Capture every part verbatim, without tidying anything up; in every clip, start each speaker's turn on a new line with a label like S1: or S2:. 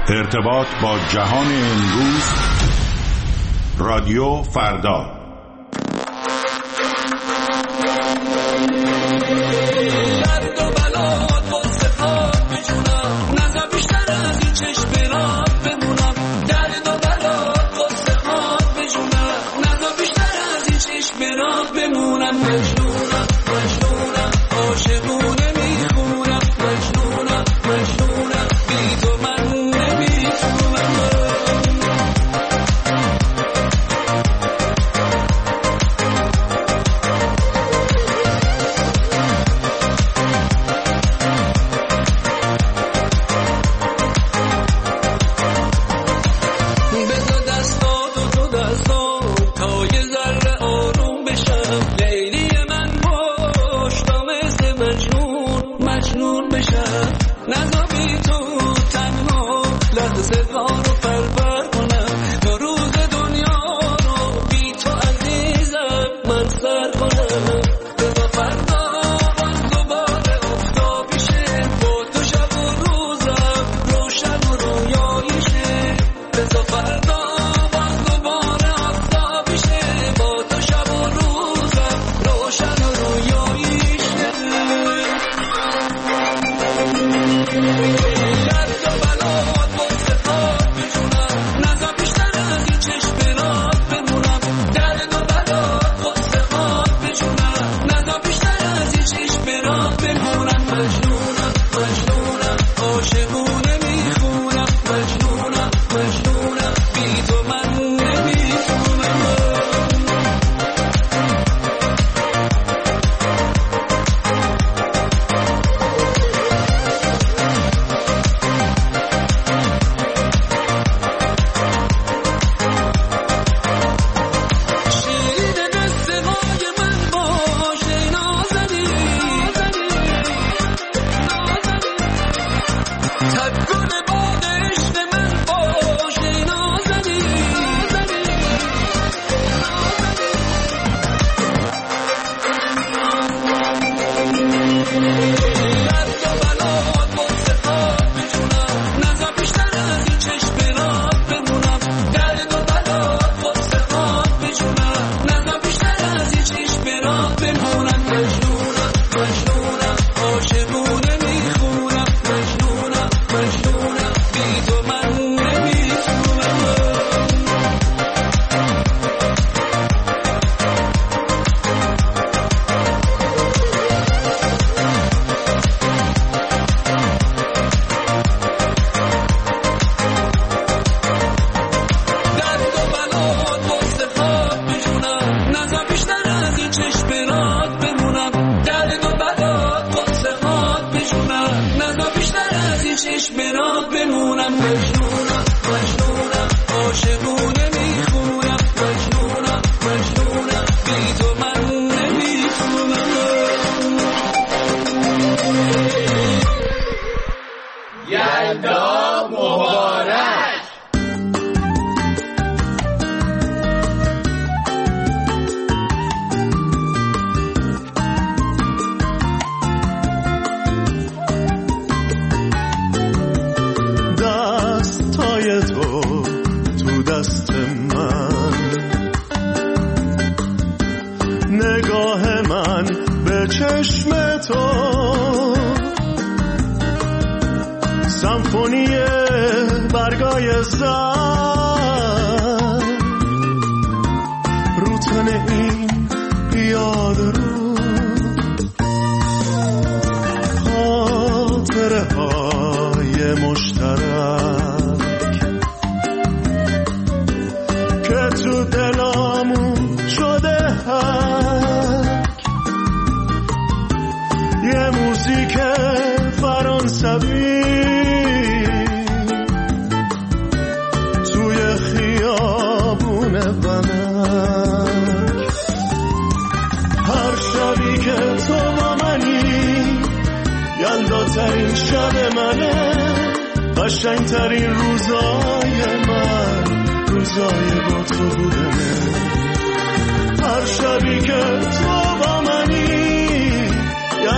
S1: ارتباط با جهان امروز، رادیو فردا.
S2: ترین شب منه، قشنگترین روزای من روزای با تو بودنه. هر شبی که تو با منی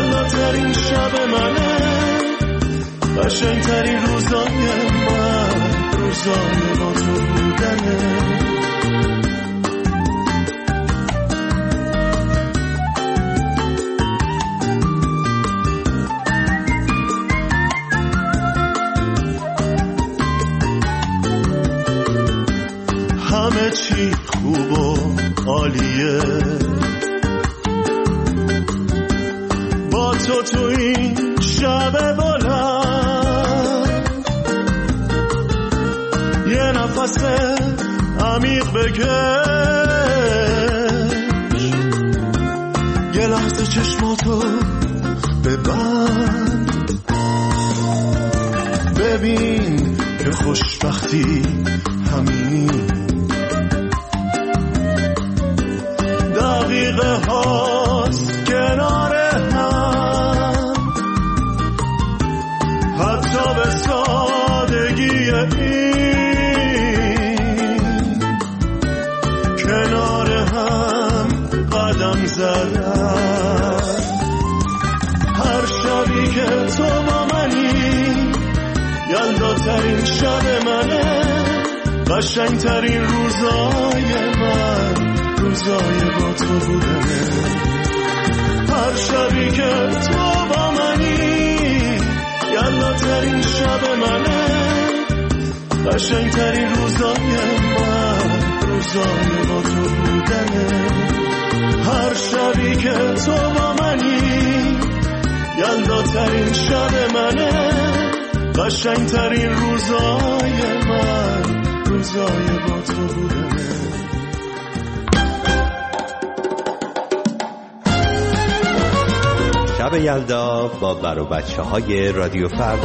S2: یلاترین شب منه، قشنگترین روزای من روزای با تو بودنه. همه چی خوب و عالیه با تو تو این شب بلند، یه نفس عمیق بکش، یه لحظه چشماتو ببند، ببین که خوشبختی همین دقیقه هاست کنار هم، حتی به سادگی این کنار هم قدم زدن. هر شبی که تو با منی یلداترین شب منه، قشنگترین روزای من روزای با تو بودنه. هر شبی که تو با منی یلداترین شب منه، قشنگترین روزای من روزای با تو بودنه. هر شبی که تو با منی یلداترین شب منه، قشنگترین روزای من روزای با تو بودنه.
S3: شب یلدا با بر و بچه های رادیو فردا.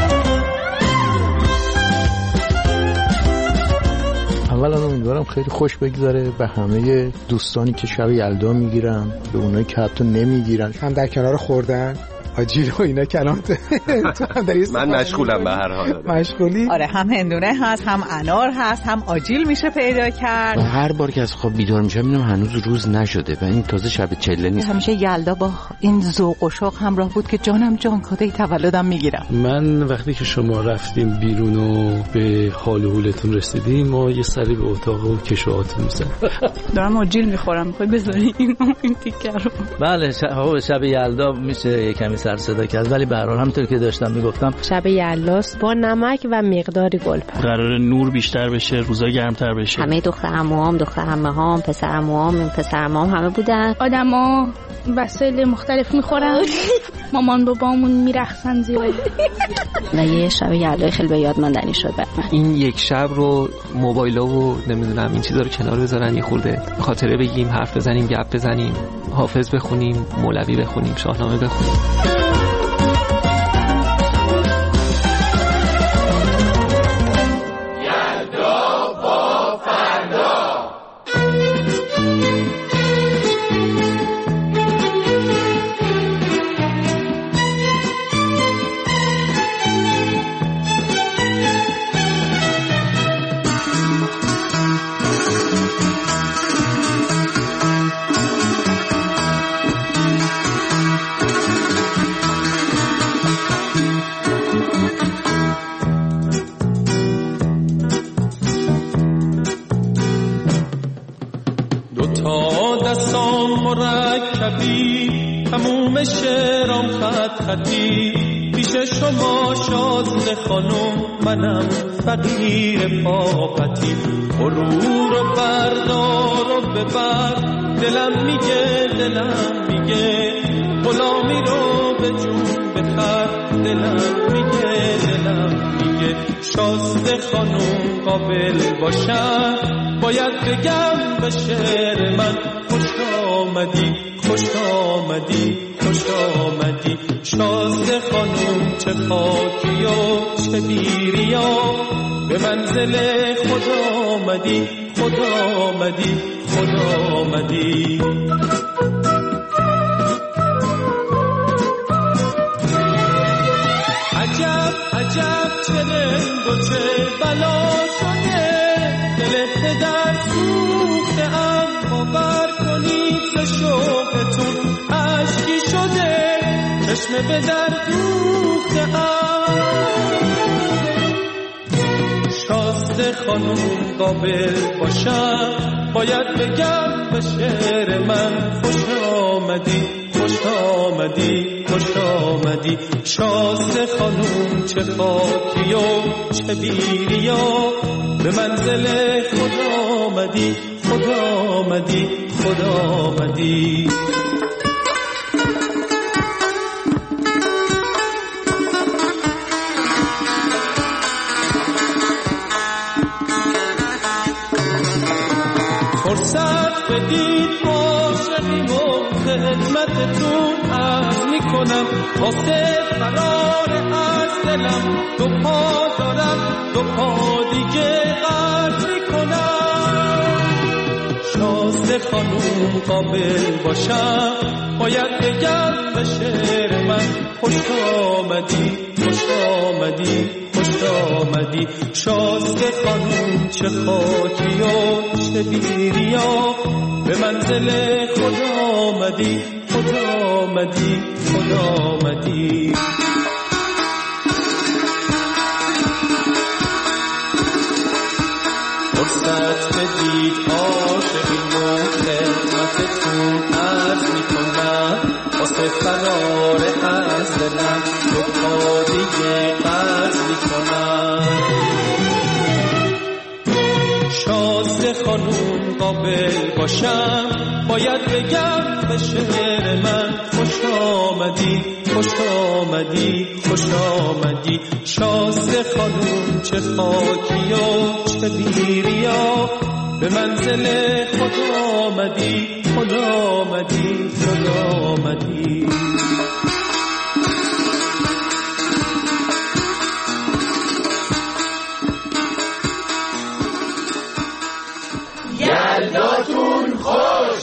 S4: اولا امیدوارم خیلی خوش بگذره به همه دوستانی که شب یلدا میگیرن، به اونایی که حتی نمیگیرن،
S5: هم در کنار خوردن آجیل و اینا کلام
S3: من مشغولم به هر حال.
S5: مشغولی؟
S6: آره، هم هندونه هست، هم انار هست، هم آجیل میشه پیدا کرد.
S7: هر بار که از خواب بیدار میشم میبینم هنوز روز نشده و این تازه شب چله نیست.
S6: همیشه یلدا با این ذوق و شوق همراه بود که جانم جان کده تولدم میگیرم.
S8: من وقتی که شما رفتیم بیرون و به حال و حولتون رسیدیم ما یه سری به اتاق و کشوهاتون میزنیم.
S9: دارم آجیل میخورم، میخوای بذاری این تیکه رو؟
S10: بله شب, شب یلدا میشه یه کمی سر صدا کرد، ولی به هر حال همونطور که داشتم میگفتم
S11: شب یلداست با نمک و مقداری گلپر.
S12: قرار نور بیشتر بشه، روزا گرمتر بشه.
S13: همه دختر عموام، دختر عمه‌هام، پسر عموام، پسر عمه‌هام همه بودن.
S9: آدما وسایل مختلف میخورن. مامان بابامون میرقصن زیاد.
S13: و یه شب یلدا خیلی به یاد ماندنی شد برام.
S14: این یک شب رو موبایلا و نمیدونم این چیزا رو کنار بذارن، یه خورده خاطره بگیم، حرف بزنیم، گپ بزنیم، حافظ بخونیم، مولوی بخونیم، شاهنامه بخونیم.
S2: تموم شعرام خط خطی پیش شما شازده خانم، منم فقیر پاپتی. برو رو بردار و ببر، دلم میگه دلم میگه غلامی رو به جون بخر، دلم میگه دلم میگه شازده خانم قابل باشن، باید بگم به شعر من خوش آمدی خوش آمدی خوش آمدی شازده خانم، چه خاکی و چه بیریا به منزل خدا آمدی خدا آمدی خدا آمدی. عجب عجب چه رنگ و چه بلا شده، دل پدر سوخته اما بر کنید ز شوقتون عشقی شده، چشم به در دوخته ام.
S15: خانوم قابل باشم باید بگم به شعر من خوش آمدی خوش آمدی خوش آمدی شازده خانوم چه خاکی و چه بیریا به منزل خدا آمدی خدا آمدی خدا آمدی فرصت بدید عاشقیم و خدمتتون عرض میکنم واسه فرار از دلم دو پا دارم دو پا دیگه قرض میکنم شازده خانوم قابل باشم باید بگم به شعر من خوش آمدی خوش آمدی خوش آمدی شازده خانوم چه خاکی و چه بیریا به منزل خدا آمدی خدا آمدی خدا آمدی فرصت بدید عاشقیم و خدمتتون عرض میکنم واسه فرار از دلم دو پا دیگه قرض میکنم شازده خانوم قابل باشم باید بگم به شعر من خوش آمدی خوش آمدی خوش آمدی شازده خانوم چه خاکی و چه بیریا به منزل خدا آمدی خدا آمدی خدا آمدی
S2: یلداتون خوش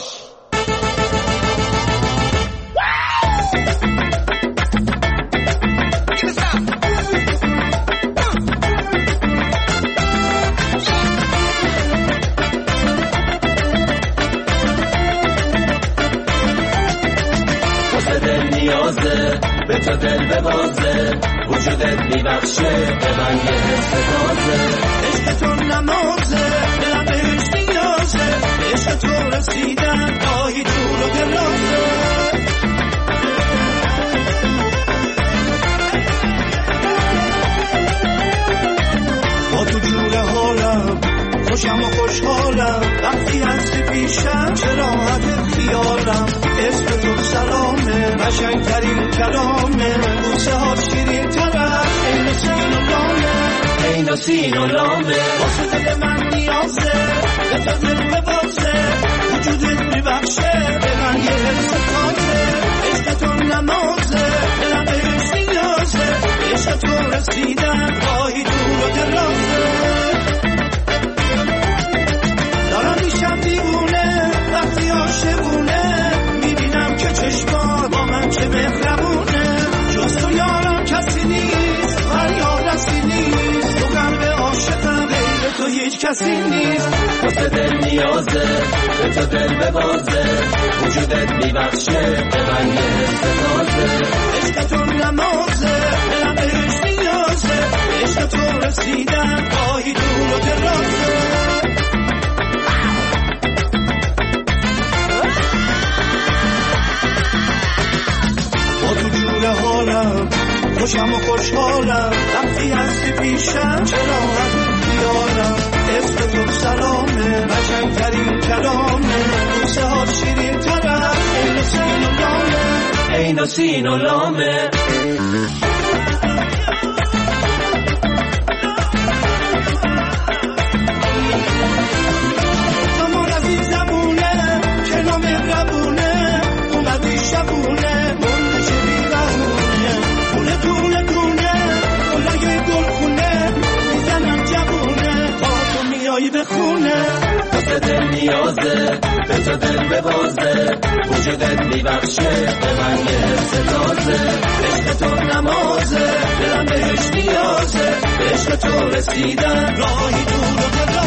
S2: به تو دل ببازه وجودت میبخشه به من یه حس تازه عشق تو نمازه دلم بهش نیازه عشق تو رسیدن گاهی طول و درازه با تو جور حالم خوشم و خوشحالم وقتی هستی پیشم چه راحت خیالم اسم تو سلامه قشنگترین کلامه بوسه ها شیرین ترم عین سین و لامه عین سین و لامه واسه دل من نیازه به تو دل ببازه وجودت میبخشه به من یه حس تازه عشق تو نمازه دلم بهش نیازه عشق تو رسیدن گاهی دور و درازه دارم میشم دیوونه وقتی عاشقونه میبینم که چشمات با من چه مهربونه جز تو یارم کسی نیست فریاد رسی نیست تو قلب عاشقم غیر تو هیچ کسی نیست واسه دل نیازه به تو دل ببازه وجودت میبخشه به من یه حس تازه عشق تو نمازه دلم بهش نیازه عشق تو رسیدن گاهی دور و درازه حالم خوشم و خوشحالم وقتی هستی پیشم چه راحت خیالم اسم تو سلامه قشنگترین کلامه بوسه ها شیرین ترم عین سین و لامه عین سین و لامه اما رفی زبونه که نامهربونه اومدی شبونه به خونه واسه دل نیازه به تو دل ببازه وجودت میبخشه به من یه حس تازه عشق تو نمازه دلم بهش نیازه عشق تو رسیدن راهی دور و